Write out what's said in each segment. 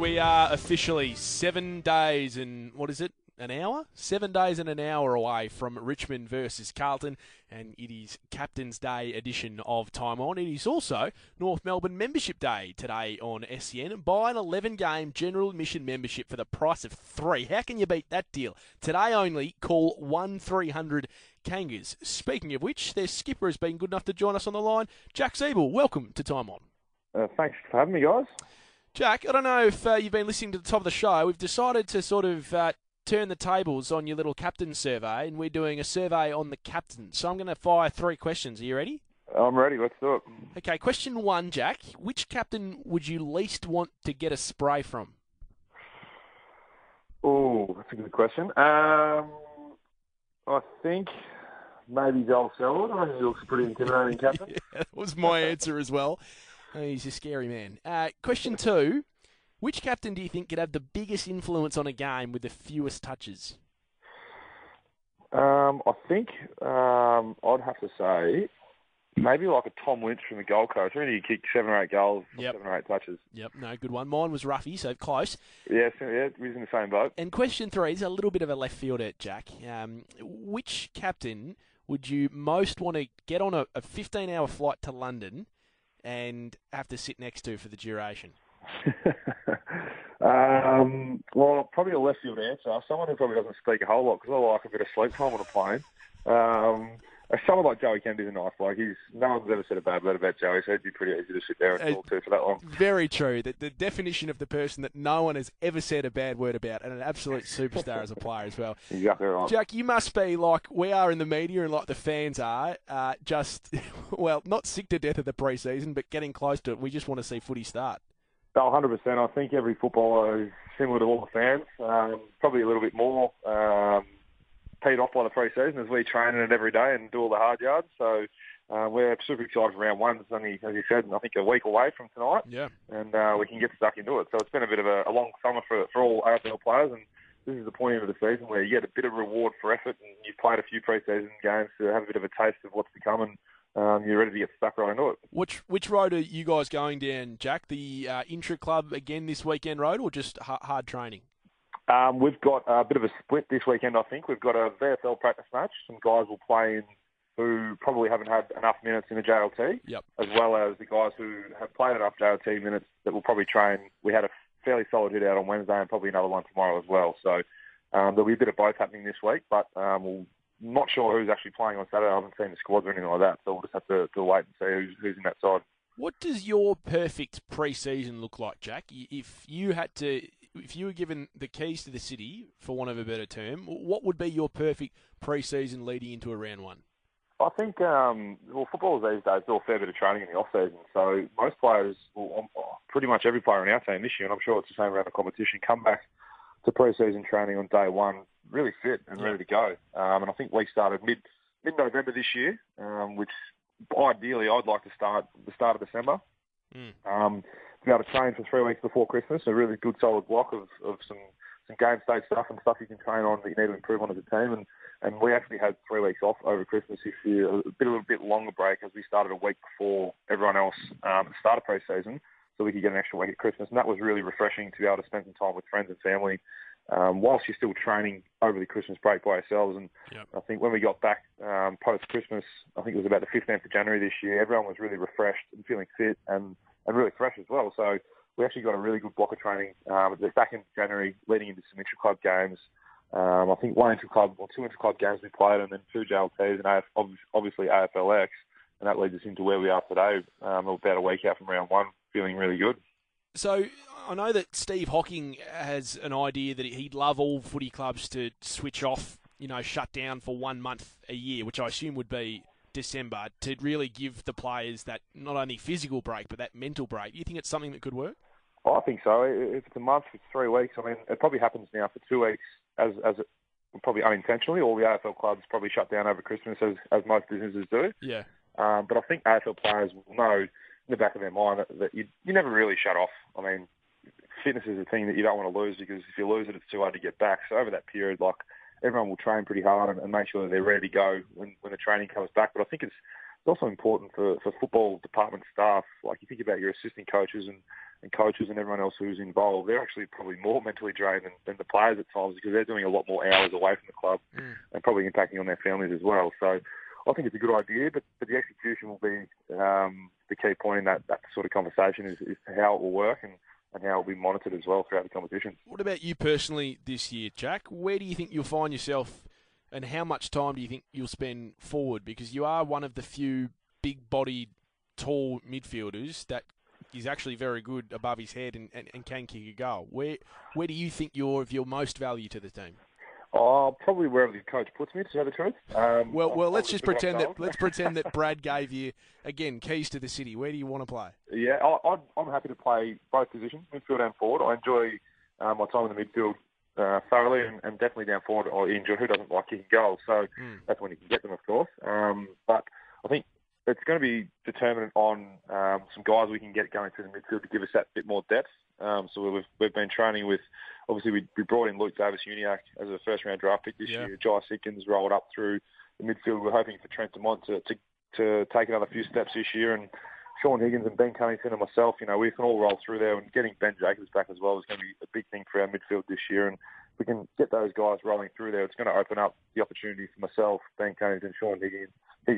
We are officially 7 days and, an hour? 7 days and an hour away from Richmond versus Carlton, and it is Captain's Day edition of Time On. It is also North Melbourne Membership Day today on SEN. Buy an 11-game general admission membership for the price of 3. How can you beat that deal? Today only, call 1300 Kangas. Speaking of which, their skipper has been good enough to join us on the line. Jack Siebel, welcome to Time On. Thanks for having me, guys. Jack, I don't know if you've been listening to the top of the show. We've decided to sort of turn the tables on your little captain survey, and we're doing a survey on the captain. So I'm going to fire 3 questions. Are you ready? I'm ready. Let's do it. Okay, question 1, Jack. Which captain would you least want to get a spray from? Oh, that's a good question. I think maybe Joel Selwood. I think he looks a pretty intimidating captain. Yeah, that was my answer as well. He's a scary man. Question 2. Which captain do you think could have the biggest influence on a game with the fewest touches? I think I'd have to say maybe like a Tom Lynch from the Gold Coast. I think he kicked 7 or 8 goals from 7 or 8 touches. Yep, no, good one. Mine was Ruffy, so close. Yeah, he's in the same boat. And question 3 is a little bit of a left fielder, Jack. Which captain would you most want to get on a 15-hour flight to London and have to sit next to for the duration? Well, probably a left field answer. Someone who probably doesn't speak a whole lot because I like a bit of sleep time on a plane. Someone like Joey Kennedy's a nice bloke. No one's ever said a bad word about Joey, so it'd be pretty easy to sit there and talk to for that long. Very true. The definition of the person that no one has ever said a bad word about, and an absolute superstar as a player as well. Exactly right. Jack, you must be like we are in the media and like the fans are, well, not sick to death of the pre-season, but getting close to it. We just want to see footy start. Oh, 100%. I think every footballer is similar to all the fans. Probably a little bit more paid off by the pre-season as we train in it every day and do all the hard yards. So we're super excited for round 1. It's only, as you said, I think a week away from tonight. Yeah. And we can get stuck into it. So it's been a bit of a long summer for all AFL players, and this is the point of the season where you get a bit of reward for effort, and you've played a few pre-season games to have a bit of a taste of what's to come, and you're ready to get stuck right into it. Which road are you guys going down, Jack? The intra-club again this weekend road, or just hard training? We've got a bit of a split this weekend, I think. We've got a VFL practice match. Some guys will play in who probably haven't had enough minutes in the JLT, yep, as well as the guys who have played enough JLT minutes that will probably train. We had a fairly solid hit out on Wednesday and probably another one tomorrow as well. So there'll be a bit of both happening this week, but we'll not sure who's actually playing on Saturday. I haven't seen the squads or anything like that, so we'll just have to wait and see who's in that side. What does your perfect pre-season look like, Jack? If you were given the keys to the city, for want of a better term, what would be your perfect pre-season leading into a round 1? I think, footballers these days do a fair bit of training in the off-season, so most players, pretty much every player on our team this year, and I'm sure it's the same around the competition, come back to pre-season training on day 1 really fit and ready to go. And I think we started mid-November this year, which ideally I'd like to start the start of December. To be able to train for 3 weeks before Christmas, a really good solid block of some game state stuff and stuff you can train on that you need to improve on as a team. And we actually had 3 weeks off over Christmas this year, a little bit longer break as we started a week before everyone else started pre-season, so we could get an extra week at Christmas. And that was really refreshing to be able to spend some time with friends and family whilst you're still training over the Christmas break by yourselves. And I think when we got back post-Christmas, I think it was about the 15th of January this year, everyone was really refreshed and feeling fit and really fresh as well. So we actually got a really good block of training back in January, leading into some intra-club games. I think 2 intra-club games we played, and then 2 JLTs and obviously AFLX, and that leads us into where we are today, about a week out from round 1, feeling really good. So I know that Steve Hocking has an idea that he'd love all footy clubs to switch off, shut down for 1 month a year, which I assume would be December, to really give the players that not only physical break, but that mental break. Do you think it's something that could work? I think so. If it's a month, it's 3 weeks. I mean, it probably happens now for 2 weeks as probably unintentionally. All the AFL clubs probably shut down over Christmas as most businesses do. Yeah. But I think AFL players will know in the back of their mind that you never really shut off. I mean, fitness is a thing that you don't want to lose because if you lose it, it's too hard to get back. So over that period, everyone will train pretty hard and make sure that they're ready to go when the training comes back. But I think it's also important for football department staff. Like you think about your assistant coaches and coaches and everyone else who's involved, they're actually probably more mentally drained than the players at times, because they're doing a lot more hours away from the club and probably impacting on their families as well. So I think it's a good idea, but the execution will be the key point in that sort of conversation is how it will work and how it will be monitored as well throughout the competition. What about you personally this year, Jack? Where do you think you'll find yourself, and how much time do you think you'll spend forward? Because you are one of the few big-bodied, tall midfielders that is actually very good above his head and can kick a goal. Where do you think you're of your most value to the team? Oh, probably wherever the coach puts me, to tell the truth. Well, let's just pretend that Brad gave you, again, keys to the city. Where do you want to play? Yeah, I'm happy to play both positions, midfield and forward. I enjoy my time in the midfield thoroughly, and definitely down forward. I enjoy. Who doesn't like kicking goals? So that's when you can get them, of course. But I think it's going to be determinant on some guys we can get going through the midfield to give us that bit more depth. So we've been training with, obviously we brought in Luke Davis-Uniacke as a first round draft pick this year. Jai Sitkins rolled up through the midfield. We're hoping for Trent Dumont to take another few steps this year, and Sean Higgins and Ben Cunnington and myself, we can all roll through there, and getting Ben Jacobs back as well is going to be a big thing for our midfield this year, and if we can get those guys rolling through there, it's going to open up the opportunity for myself, Ben Cunnington, Sean Higgins,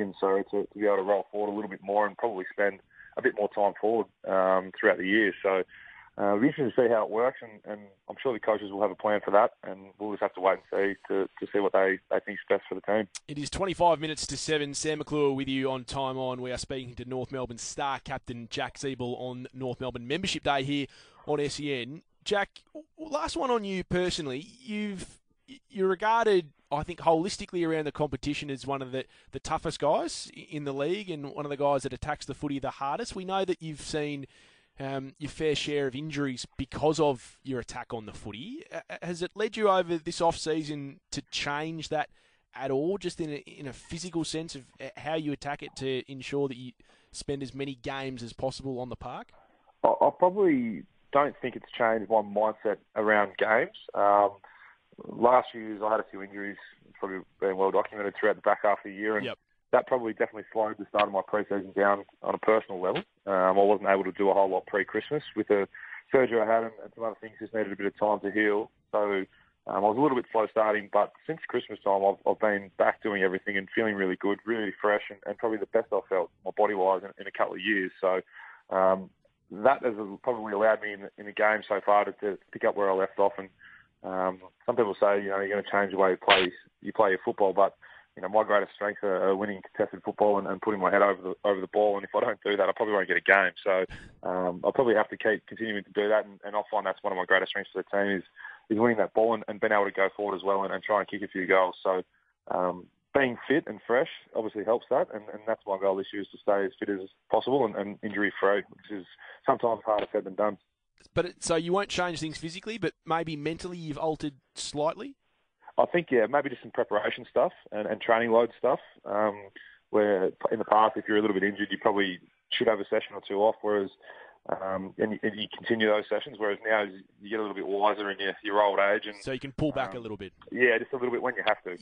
to be able to roll forward a little bit more and probably spend a bit more time forward throughout the year. So it'll be interesting to see how it works, and I'm sure the coaches will have a plan for that, and we'll just have to wait and see to see what they think is best for the team. It is 25 minutes to 7. Sam McClure with you on Time On. We are speaking to North Melbourne star captain Jack Ziebell on North Melbourne Membership Day here on SEN. Jack, last one on you personally. You're regarded, I think, holistically around the competition as one of the toughest guys in the league and one of the guys that attacks the footy the hardest. We know that you've seen your fair share of injuries because of your attack on the footy. Has it led you over this off-season to change that at all, just in a physical sense of how you attack it to ensure that you spend as many games as possible on the park? I probably don't think it's changed my mindset around games. Last year, I had a few injuries. It's probably been well documented throughout the back half of the year, and that probably definitely slowed the start of my pre-season down on a personal level. I wasn't able to do a whole lot pre-Christmas with the surgery I had, and some other things just needed a bit of time to heal. So I was a little bit slow starting, but since Christmas time, I've been back doing everything and feeling really good, really fresh, and probably the best I've felt my body-wise in a couple of years. So that has probably allowed me in the game so far to pick up where I left off. And some people say, you're going to change the way you play your football, but my greatest strengths are winning contested football and putting my head over the ball. And if I don't do that, I probably won't get a game. So I'll probably have to keep continuing to do that. And I'll find that's one of my greatest strengths for the team is winning that ball and being able to go forward as well and try and kick a few goals. So being fit and fresh obviously helps that. And that's my goal this year, is to stay as fit as possible and injury-free, which is sometimes harder said than done. But so you won't change things physically, but maybe mentally you've altered slightly? I think, maybe just some preparation stuff and training load stuff, where in the past, if you're a little bit injured, you probably should have a session or two off, whereas and you continue those sessions, whereas now you get a little bit wiser in your old age. And so you can pull back a little bit. Yeah, just a little bit when you have to.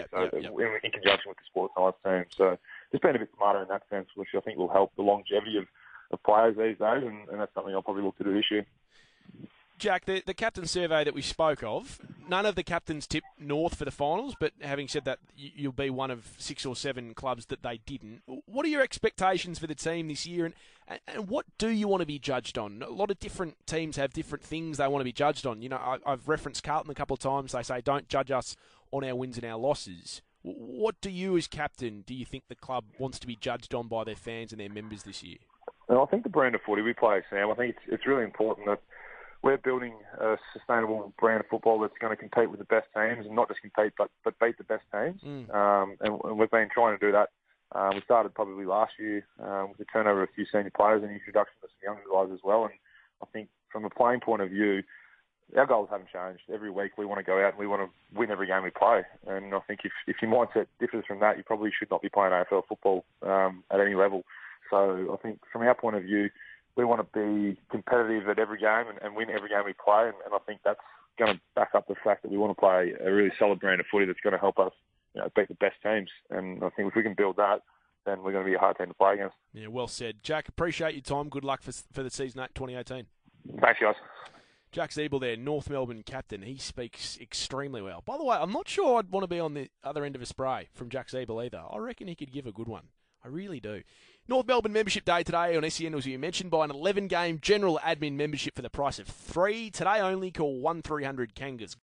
In conjunction with the sports science team. So just being a bit smarter in that sense, which I think will help the longevity of players these days, and that's something I'll probably look to do this year. Jack, the captain survey that we spoke of, none of the captains tipped North for the finals, but having said that, you'll be one of 6 or 7 clubs that they didn't. What are your expectations for the team this year, and what do you want to be judged on? A lot of different teams have different things they want to be judged on. I've referenced Carlton a couple of times. They say, don't judge us on our wins and our losses. What do you, as captain, do you think the club wants to be judged on by their fans and their members this year? Well, I think the brand of footy we play, Sam, I think it's really important that we're building a sustainable brand of football that's going to compete with the best teams, and not just compete, but beat the best teams. And we've been trying to do that. We started probably last year with the turnover of a few senior players and the introduction of some younger guys as well. And I think from a playing point of view, our goals haven't changed. Every week we want to go out and we want to win every game we play. And I think if your mindset differs from that, you probably should not be playing AFL football at any level. So I think from our point of view, we want to be competitive at every game and win every game we play. And I think that's going to back up the fact that we want to play a really solid brand of footy that's going to help us beat the best teams. And I think if we can build that, then we're going to be a hard team to play against. Yeah, well said. Jack, appreciate your time. Good luck for the season 8 2018. Thanks, guys. Jack Ziebell there, North Melbourne captain. He speaks extremely well. By the way, I'm not sure I'd want to be on the other end of a spray from Jack Ziebell either. I reckon he could give a good one. I really do. North Melbourne Membership Day today on SEN, as you mentioned, by an 11-game general admin membership for the price of 3. Today only, call 1300 Kangas.